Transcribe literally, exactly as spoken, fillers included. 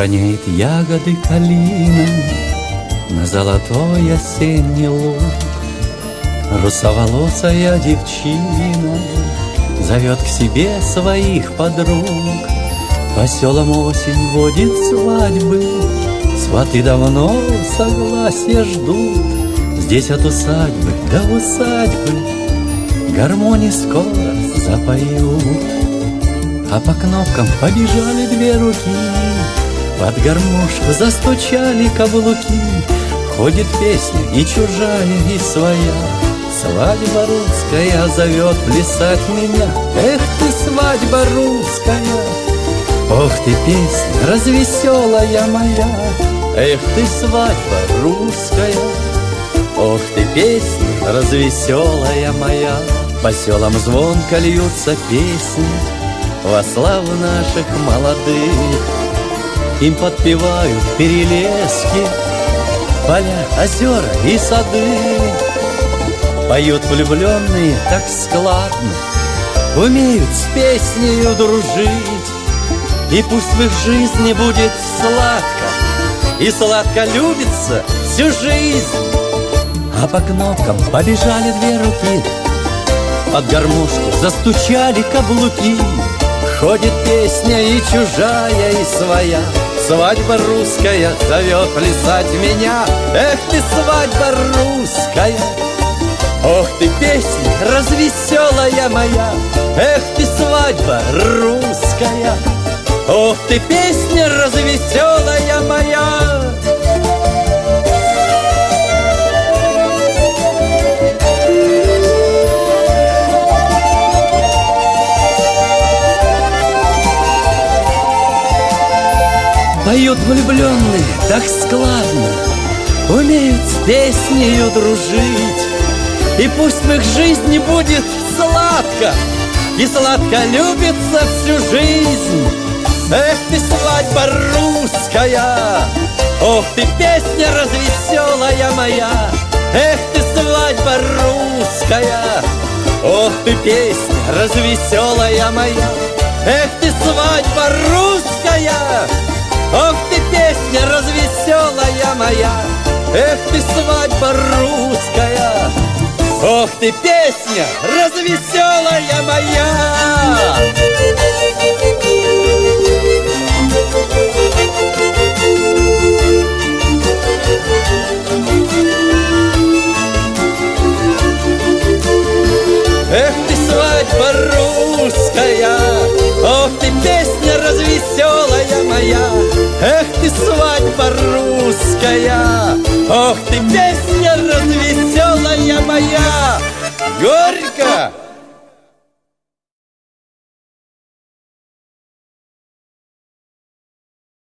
роняет ягоды калина на золотой осенний луг. Русоволосая девчина зовет к себе своих подруг. По селам осень водит свадьбы, сваты давно согласия ждут. Здесь от усадьбы до усадьбы гармонии скоро запоют. А по кнопкам побежали две руки, под гармошку застучали каблуки. Ходит песня и чужая, и своя. Свадьба русская зовет плясать меня. Эх ты, свадьба русская! Ох ты, песня развеселая моя! Эх ты, свадьба русская! Ох ты, песня развеселая моя! По селам звонко льются песни во славу наших молодых. Им подпевают перелески, поля, озера и сады. Поют влюбленные так складно, умеют с песнею дружить. И пусть в их жизни будет сладко, и сладко любится всю жизнь. А по кнопкам побежали две руки, под гармошку застучали каблуки. Ходит песня и чужая, и своя. Свадьба русская зовет плясать меня. Эх ты, свадьба русская! Ох ты, песня развеселая моя! Эх ты, свадьба русская! Ох ты, песня развеселая моя! Поют влюбленные так складно, умеют с песнею дружить. И пусть в их жизни будет сладко, и сладко любится всю жизнь. Эх ты, свадьба русская! Ох ты, песня развеселая моя! Эх ты, свадьба русская! Ох ты, песня развеселая моя! Эх ты, свадьба русская! Ох ты, песня развеселая моя! Эх ты, свадьба русская! Ох ты, песня развеселая моя! Эх ты, свадьба русская! Ох ты, песня развеселая моя! Эх ты, свадьба русская! Ох ты, песня развеселая моя! Горько!